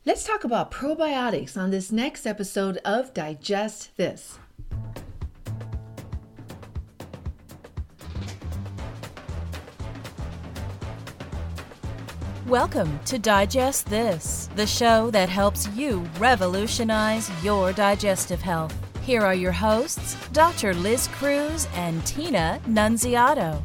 Let's talk about probiotics on this next episode of Digest This. Welcome to Digest This, the show that helps you revolutionize your digestive health. Here are your hosts, Dr. Liz Cruz and Tina Nunziato.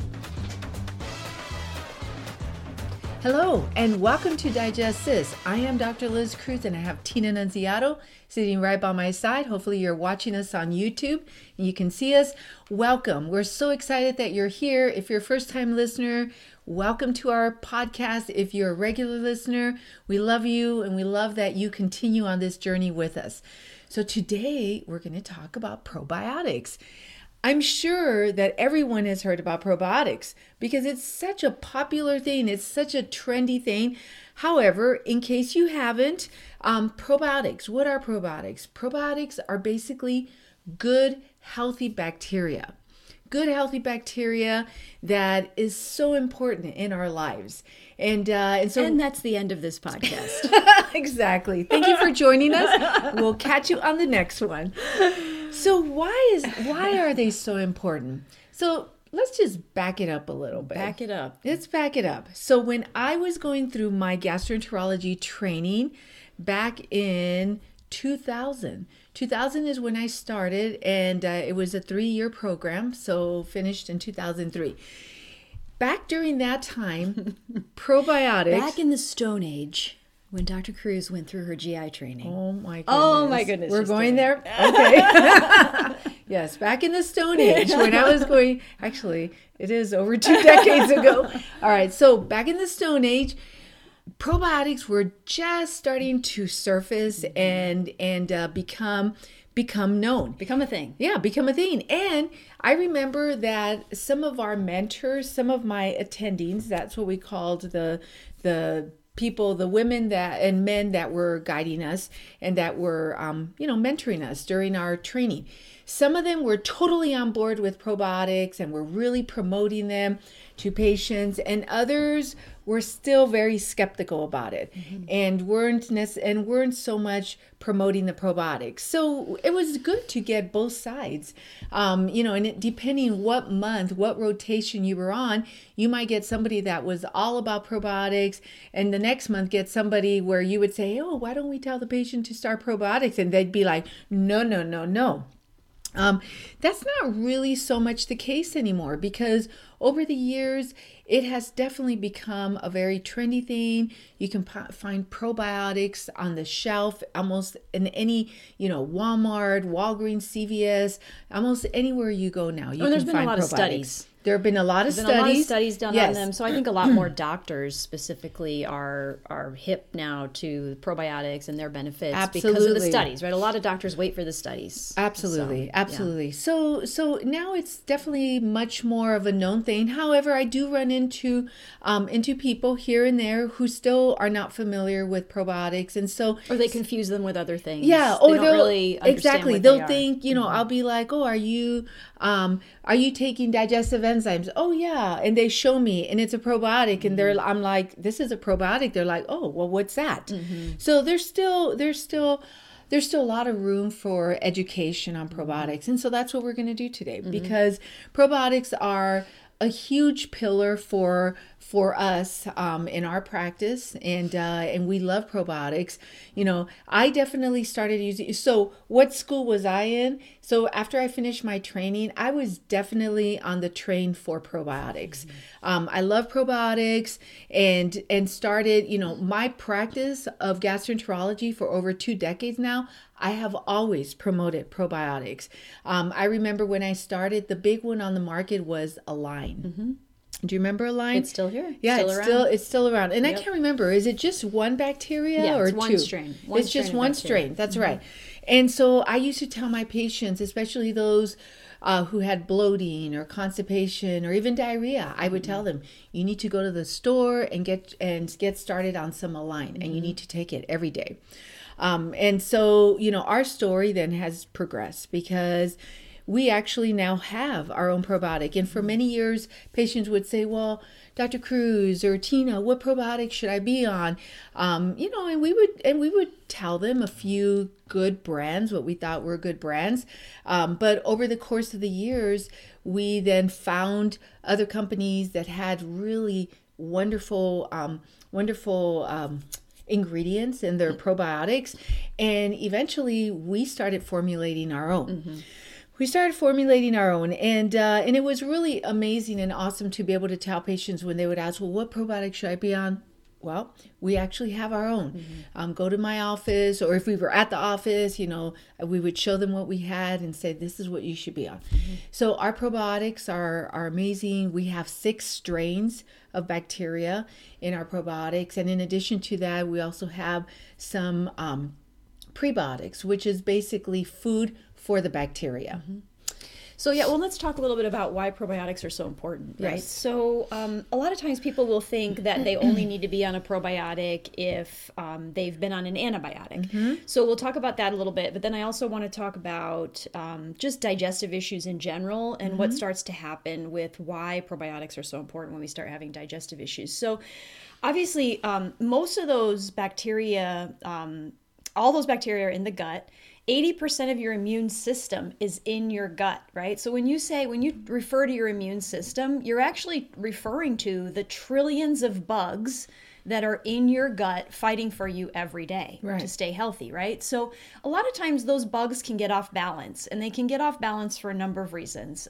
Hello, and welcome to Digest This. I am Dr. Liz Cruz, and I have Tina Nunziato sitting right by my side. Hopefully you're watching us on YouTube and you can see us. Welcome. We're so excited that you're here. If you're a first-time listener, welcome to our podcast. If you're a regular listener, we love you and we love that you continue on this journey with us. So today we're going to talk about probiotics. I'm sure that everyone has heard about probiotics because it's such a popular thing. It's such a trendy thing. However, in case you haven't, probiotics, what are probiotics? Probiotics are basically good, healthy bacteria. Good, healthy bacteria that is so important in our lives. And that's the end of this podcast. Exactly. Thank you for joining us. We'll catch you on the next one. So why are they so important? So let's just back it up a little bit. Back it up. Let's back it up. So when I was going through my gastroenterology training back in 2000 is when I started, and it was a 3-year program, so finished in 2003. Back during that time, probiotics... Back in the Stone Age, when Dr. Cruz went through her GI training. Oh my goodness. Oh my goodness. We're going there? Okay. Yes, back in the Stone Age when I was going... Actually, it is over 2 decades ago. All right, so back in the Stone Age, probiotics were just starting to surface and become known. Become a thing. Yeah, become a thing. And I remember that some of our mentors, some of my attendings, that's what we called the people, the women that and men that were guiding us and that were mentoring us during our training. Some of them were totally on board with probiotics and were really promoting them to patients, and others were still very skeptical about it and weren't so much promoting the probiotics. So it was good to get both sides. And depending what month, what rotation you were on, you might get somebody that was all about probiotics, and the next month get somebody where you would say, oh, why don't we tell the patient to start probiotics? And they'd be like, no. That's not really so much the case anymore, because over the years, it has definitely become a very trendy thing. You can find probiotics on the shelf almost in any, Walmart, Walgreens, CVS, almost anywhere you go now. There's been a lot of studies. There have been a lot of studies done on them. So I think a lot more doctors specifically are hip now to probiotics and their benefits because of the studies, right? A lot of doctors wait for the studies. Absolutely. So now it's definitely much more of a known thing. However, I do run into people here and there who still are not familiar with probiotics, and so or they confuse them with other things. Yeah, or they don't really understand exactly. What They'll they think, I'll be like, oh, are you taking digestive enzymes? Oh yeah, and they show me, and it's a probiotic, and I'm like, this is a probiotic. They're like, oh, well, what's that? So there's still a lot of room for education on probiotics, and so that's what we're going to do today, because probiotics are a huge pillar for us in our practice, and we love probiotics. I definitely started using. So what school was I in? So after I finished my training, I was definitely on the train for probiotics. I love probiotics and started, my practice of gastroenterology for over 2 decades now. I have always promoted probiotics. I remember when I started, the big one on the market was Align. Do you remember Align? It's still here. Yeah, it's still around. And Yep. I can't remember. Is it just one bacteria or it's two? one strain. It's just one strain. That's right. And so I used to tell my patients, especially those who had bloating or constipation or even diarrhea, I would tell them, you need to go to the store and get started on some Align, and you need to take it every day. And so, our story then has progressed because we actually now have our own probiotic. And for many years, patients would say, well, Dr. Cruz or Tina, what probiotic should I be on? And we would tell them a few good brands, what we thought were good brands. But over the course of the years, we then found other companies that had really wonderful ingredients in their probiotics. And eventually we started formulating our own. Mm-hmm. And it was really amazing and awesome to be able to tell patients when they would ask, well, what probiotic should I be on? Well, we actually have our own. Mm-hmm. Go to my office, or if we were at the office, we would show them what we had and say, this is what you should be on. Mm-hmm. So our probiotics are amazing. We have 6 strains of bacteria in our probiotics. And in addition to that, we also have some prebiotics, which is basically food for the bacteria. Mm-hmm. So let's talk a little bit about why probiotics are so important, right? Yes. So a lot of times people will think that they only need to be on a probiotic if they've been on an antibiotic. Mm-hmm. So we'll talk about that a little bit, but then I also want to talk about just digestive issues in general and what starts to happen with why probiotics are so important when we start having digestive issues. So obviously, most of those bacteria, all those bacteria are in the gut. 80% of your immune system is in your gut, right? So when you refer to your immune system, you're actually referring to the trillions of bugs that are in your gut fighting for you every day to stay healthy, right? So a lot of times those bugs can get off balance, and they can get off balance for a number of reasons.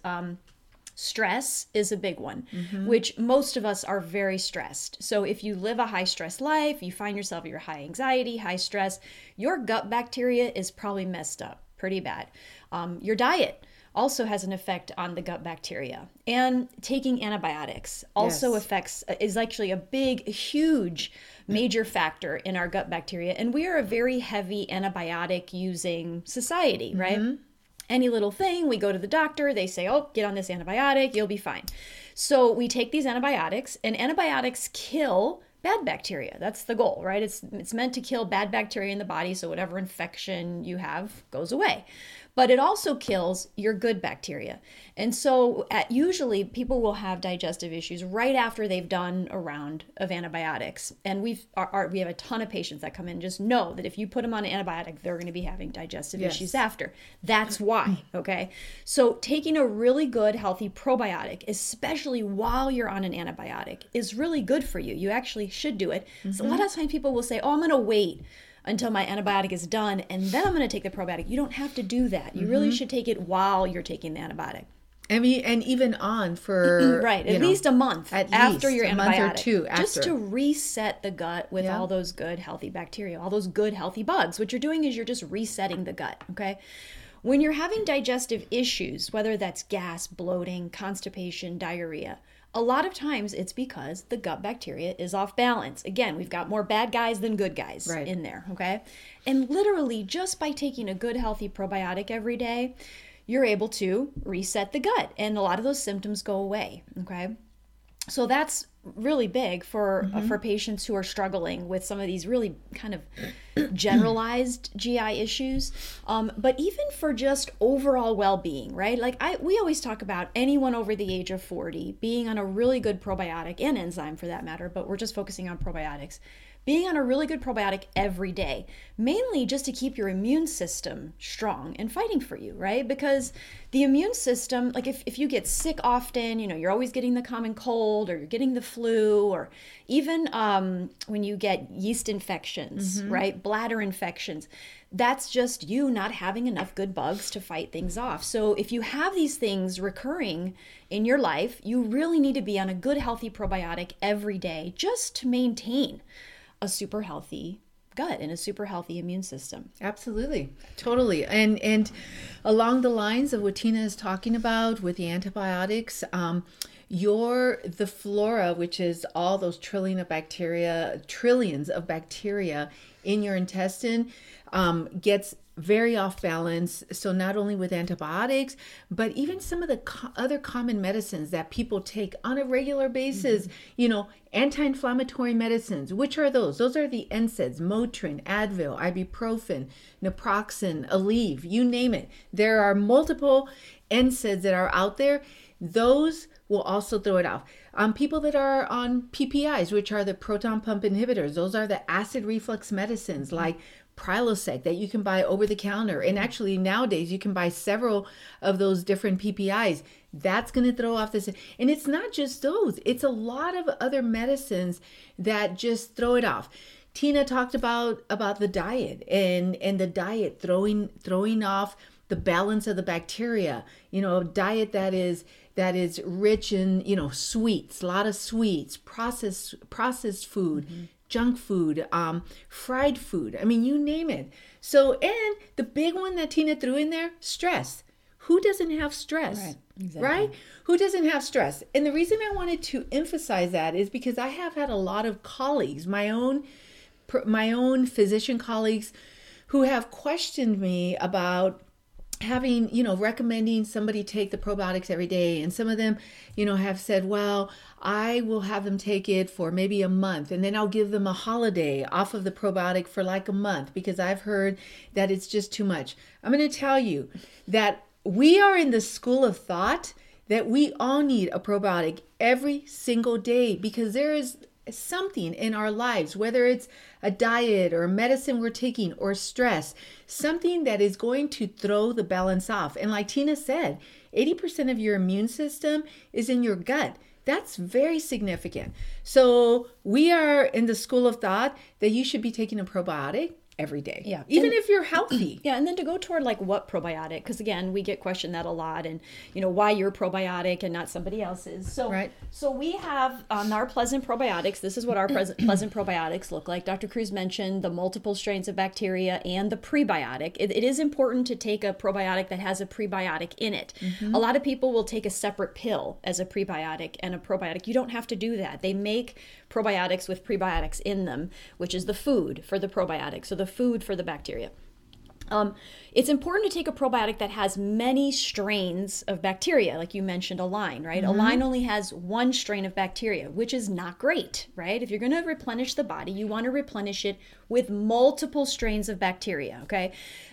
Stress is a big one, which most of us are very stressed. So if you live a high stress life, you find yourself you're high anxiety, high stress, your gut bacteria is probably messed up pretty bad. Your diet also has an effect on the gut bacteria. And taking antibiotics also is actually a big, huge, major factor in our gut bacteria. And we are a very heavy antibiotic using society, right? Any little thing, we go to the doctor, they say, oh, get on this antibiotic, you'll be fine. So we take these antibiotics, and antibiotics kill bad bacteria. That's the goal, right? It's meant to kill bad bacteria in the body, so whatever infection you have goes away. But it also kills your good bacteria. And so usually people will have digestive issues right after they've done a round of antibiotics. And we have a ton of patients that come in. Just know that if you put them on an antibiotic, they're going to be having digestive issues after. That's why, okay? So taking a really good, healthy probiotic, especially while you're on an antibiotic, is really good for you. You actually should do it. So a lot of times people will say, oh, I'm going to wait until my antibiotic is done, and then I'm going to take the probiotic. You don't have to do that. You really should take it while you're taking the antibiotic. I mean, and even on for at least a month after your antibiotic, month or two after, just to reset the gut with all those good healthy bacteria, all those good healthy bugs. What you're doing is you're just resetting the gut. Okay. When you're having digestive issues, whether that's gas, bloating, constipation, diarrhea, a lot of times it's because the gut bacteria is off balance. Again, we've got more bad guys than good guys in there, okay? And literally just by taking a good healthy probiotic every day, you're able to reset the gut, and a lot of those symptoms go away, okay? So that's really big for patients who are struggling with some of these really kind of generalized GI issues, but even for just overall well-being, right? Like we always talk about anyone over the age of 40 being on a really good probiotic and enzyme for that matter, but we're just focusing on probiotics. Being on a really good probiotic every day, mainly just to keep your immune system strong and fighting for you, right? Because the immune system, like if you get sick often, you're always getting the common cold, or you're getting the flu, or even when you get yeast infections, right? Bladder infections, that's just you not having enough good bugs to fight things off. So if you have these things recurring in your life, you really need to be on a good, healthy probiotic every day just to maintain a super healthy gut and a super healthy immune system. Absolutely. Totally. And along the lines of what Tina is talking about with the antibiotics, the flora, which is all those trillions of bacteria in your intestine, gets very off balance. So not only with antibiotics, but even some of the other common medicines that people take on a regular basis, anti-inflammatory medicines. Which are those? Those are the NSAIDs, Motrin, Advil, ibuprofen, naproxen, Aleve, you name it. There are multiple NSAIDs that are out there. Those will also throw it off. People that are on PPIs, which are the proton pump inhibitors, those are the acid reflux medicines like Prilosec that you can buy over the counter. And actually nowadays you can buy several of those different PPIs. That's going to throw off this. And it's not just those. It's a lot of other medicines that just throw it off. Tina talked about the diet and the diet throwing off the balance of the bacteria. A diet that is rich in, sweets, a lot of sweets, processed food, junk food, fried food. I mean, you name it. So, and the big one that Tina threw in there, stress. Who doesn't have stress? Right, exactly. Right? Who doesn't have stress? And the reason I wanted to emphasize that is because I have had a lot of colleagues, my own physician colleagues, who have questioned me about having, recommending somebody take the probiotics every day. And some of them, have said, well, I will have them take it for maybe a month and then I'll give them a holiday off of the probiotic for like a month because I've heard that it's just too much. I'm going to tell you that we are in the school of thought that we all need a probiotic every single day because there is something in our lives, whether it's a diet or a medicine we're taking or stress, something that is going to throw the balance off. And like Tina said, 80% of your immune system is in your gut. That's very significant. So we are in the school of thought that you should be taking a probiotic every day. Yeah. Even if you're healthy. Yeah. And then to go toward like what probiotic, because again, we get questioned that a lot and, why your probiotic and not somebody else's. So, right. So we have our Pleasant probiotics. This is what our Pleasant probiotics look like. Dr. Cruz mentioned the multiple strains of bacteria and the prebiotic. It is important to take a probiotic that has a prebiotic in it. A lot of people will take a separate pill as a prebiotic and a probiotic. You don't have to do that. They make probiotics with prebiotics in them, which is the food for the probiotic. So the food for the bacteria. It's important to take a probiotic that has many strains of bacteria, like you mentioned, Align, right? Align only has one strain of bacteria, which is not great, right? If you're going to replenish the body, you want to replenish it with multiple strains of bacteria, okay?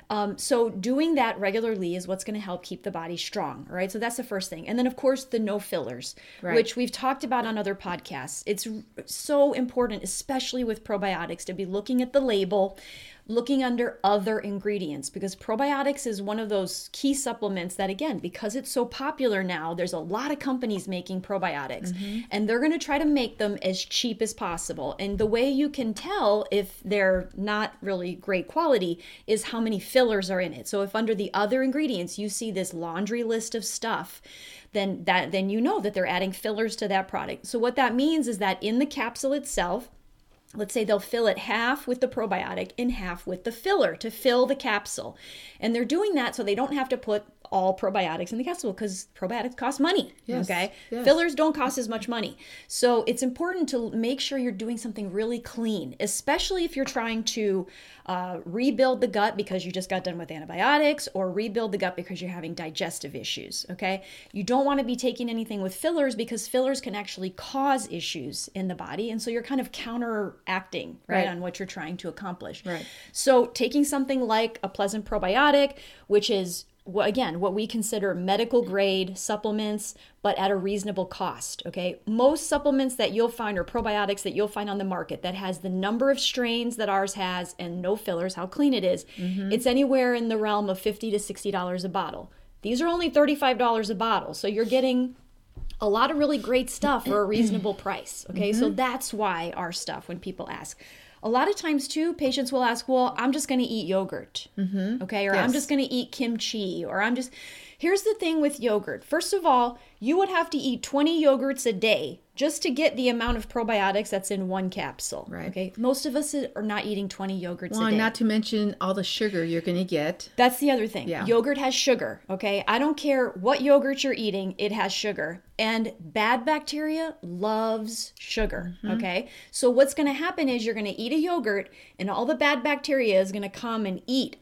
So doing that regularly is what's going to help keep the body strong, all right? So that's the first thing. And then, of course, the no fillers, which we've talked about on other podcasts. It's so important, especially with probiotics, to be looking at the label, looking under other ingredients, because probiotics is one of those key supplements that, again, because it's so popular now, there's a lot of companies making probiotics and they're going to try to make them as cheap as possible. And the way you can tell if they're not really great quality is how many fillers are in it. So if under the other ingredients you see this laundry list of stuff, then you know that they're adding fillers to that product. So what that means is that in the capsule itself, let's say they'll fill it half with the probiotic and half with the filler to fill the capsule. And they're doing that so they don't have to put all probiotics in the capsule because probiotics cost money. Yes, okay. yes. Fillers don't cost as much money. So it's important to make sure you're doing something really clean, especially if you're trying to rebuild the gut because you just got done with antibiotics or rebuild the gut because you're having digestive issues. Okay. You don't want to be taking anything with fillers because fillers can actually cause issues in the body. And so you're kind of counteracting, right, on what you're trying to accomplish. Right. So taking something like a Pleasant probiotic, which is again, what we consider medical grade supplements, but at a reasonable cost, okay? Most supplements that you'll find or probiotics that you'll find on the market that has the number of strains that ours has and no fillers, how clean it is, it's anywhere in the realm of $50 to $60 a bottle. These are only $35 a bottle, so you're getting a lot of really great stuff for a reasonable price, okay? So that's why our stuff, when people ask. A lot of times, too, patients will ask, well, I'm just going to eat yogurt, okay? Or I'm just going to eat kimchi, or I'm just... Here's the thing with yogurt. First of all, you would have to eat 20 yogurts a day just to get the amount of probiotics that's in one capsule, okay? Most of us are not eating 20 yogurts a day. Not to mention all the sugar you're going to get. That's the other thing. Yeah. Yogurt has sugar, okay? I don't care what yogurt you're eating, it has sugar. And bad bacteria loves sugar, okay? So what's going to happen is you're going to eat a yogurt and all the bad bacteria is going to come and eat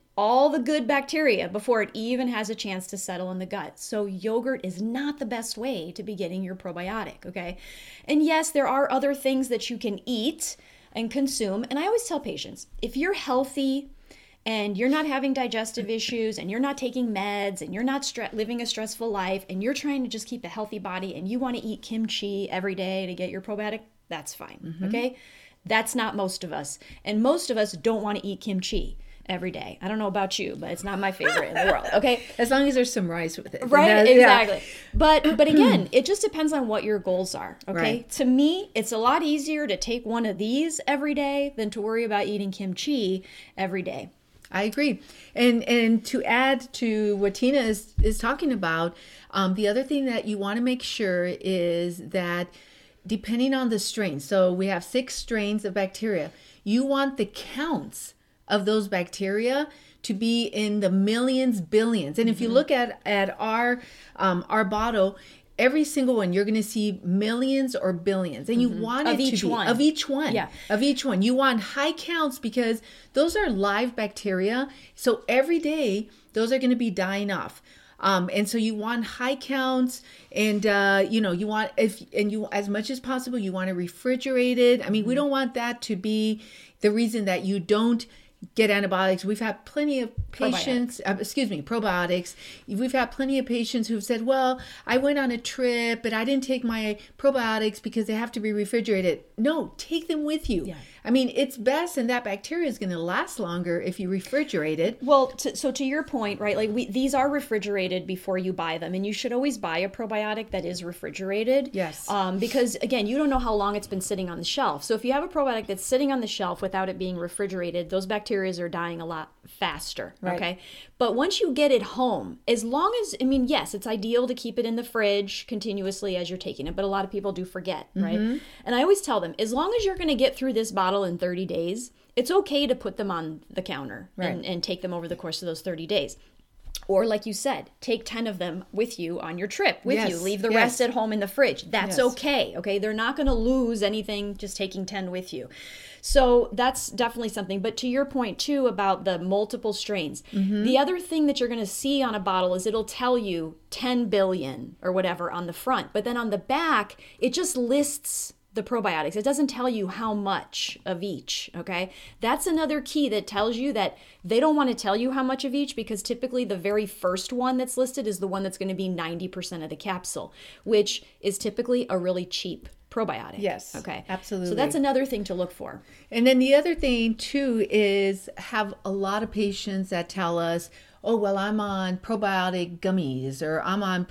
all the good bacteria before it even has a chance to settle in the gut. So yogurt is not the best way to be getting your probiotic, okay? And yes, there are other things that you can eat and consume. And I always tell patients, if you're healthy and you're not having digestive issues and you're not taking meds and you're not living a stressful life and you're trying to just keep a healthy body and you want to eat kimchi every day to get your probiotic, that's fine, okay? That's not most of us. And most of us don't want to eat kimchi every day. I don't know about you, but it's not my favorite in the world, okay? As long as there's some rice with it. Right, exactly. Yeah. But again, it just depends on what your goals are, okay? Right. To me, it's a lot easier to take one of these every day than to worry about eating kimchi every day. I agree. And to add to what Tina is talking about, the other thing that you want to make sure is that depending on the strain, so we have 6 strains of bacteria, you want the counts of those bacteria to be in the millions, billions. And if you look at our bottle, every single one, you're going to see millions or billions. And you want it to be of each one. Yeah. Of each one. You want high counts because those are live bacteria. So every day, those are going to be dying off. And so you want high counts, and you want as much as possible, you want to refrigerate it. I mean, we don't want that to be the reason that you don't get antibiotics. We've had plenty of patients, probiotics. We've had plenty of patients who've said, well, I went on a trip, but I didn't take my probiotics because they have to be refrigerated. No, take them with you. Yeah. I mean, it's best, and that bacteria is going to last longer if you refrigerate it. Well, so to your point, right, like these are refrigerated before you buy them, and you should always buy a probiotic that is refrigerated. Yes. Because, again, you don't know how long it's been sitting on the shelf. So if you have a probiotic that's sitting on the shelf without it being refrigerated, those bacteria are dying a lot faster, right. Okay? But once you get it home, as long as, yes, it's ideal to keep it in the fridge continuously as you're taking it, but a lot of people do forget, right? And I always tell them, as long as you're going to get through this bottle in 30 days, it's okay to put them on the counter and take them over the course of those 30 days. Or like you said, take 10 of them with you on your trip with you. Leave the rest at home in the fridge. That's okay. They're not going to lose anything just taking 10 with you. So that's definitely something. But to your point, too, about the multiple strains, the other thing that you're going to see on a bottle is it'll tell you 10 billion or whatever on the front. But then on the back, it just lists the probiotics. It doesn't tell you how much of each, okay? That's another key that tells you that they don't want to tell you how much of each because typically the very first one that's listed is the one that's going to be 90% of the capsule, which is typically a really cheap probiotic. Yes. Okay. Absolutely. So that's another thing to look for. And then the other thing too is have a lot of patients that tell us, oh, well, I'm on probiotic gummies, or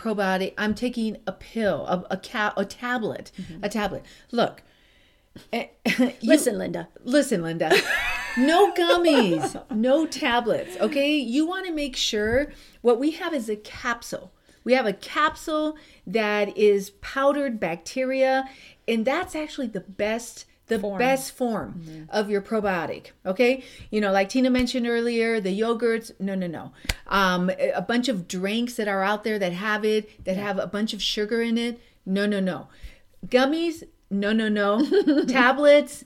I'm taking a pill, a tablet, a tablet. Look, Listen, Linda. No gummies, no tablets. Okay. You want to make sure what we have is a capsule. We have a capsule that is powdered bacteria, and that's actually the best form of your probiotic. Okay. Like Tina mentioned earlier, the yogurts, no. A bunch of drinks that are out there that have it, that have a bunch of sugar in it. No. Gummies, no. Tablets,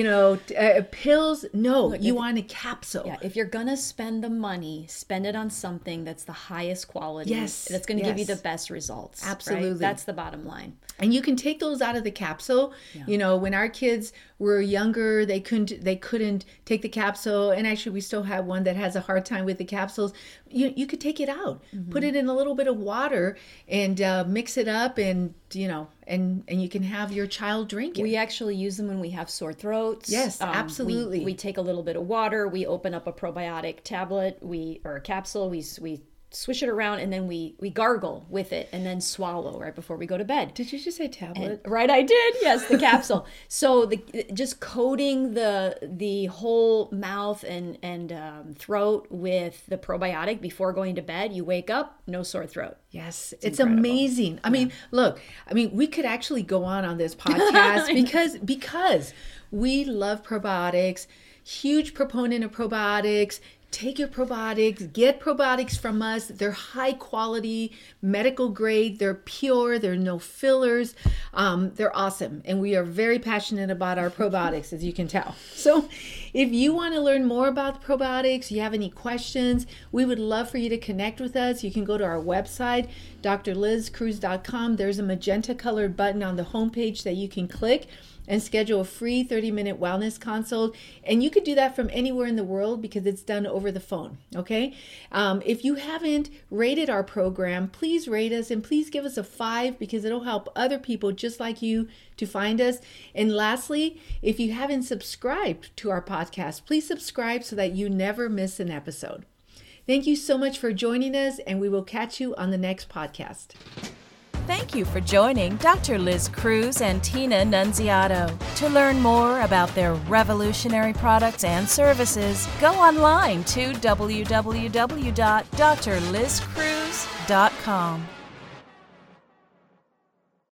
pills, no. Look, you want a capsule. Yeah, if you're going to spend the money, spend it on something that's the highest quality. Yes. That's going to give you the best results. Absolutely. Right? That's the bottom line. And you can take those out of the capsule. Yeah. When our kids were younger, they couldn't take the capsule. And actually, we still have one that has a hard time with the capsules. You could take it out, put it in a little bit of water, and mix it up, and and you can have your child drink it. We actually use them when we have sore throats. Yes, absolutely. We take a little bit of water. We open up a probiotic tablet, or a capsule. We swish it around, and then we gargle with it and then swallow right before we go to bed. Did you just say tablet? Right, I did. Yes, the capsule. So just coating the whole mouth and throat with the probiotic before going to bed. You wake up, no sore throat. Yes, it's amazing. I mean, look, we could actually go on this podcast because we love probiotics. huge proponent of probiotics. Take your probiotics, get probiotics from us. They're high quality, medical grade, they're pure, there are no fillers. They're awesome. And we are very passionate about our probiotics, as you can tell. So if you want to learn more about the probiotics, you have any questions, we would love for you to connect with us. You can go to our website, drlizcruz.com. There's a magenta colored button on the homepage that you can click and schedule a free 30-minute wellness consult. And you could do that from anywhere in the world because it's done over the phone, okay? If you haven't rated our program, please rate us and please give us a 5 because it'll help other people just like you to find us. And lastly, if you haven't subscribed to our podcast, please subscribe so that you never miss an episode. Thank you so much for joining us, and we will catch you on the next podcast. Thank you for joining Dr. Liz Cruz and Tina Nunziato. To learn more about their revolutionary products and services, go online to www.drlizcruz.com.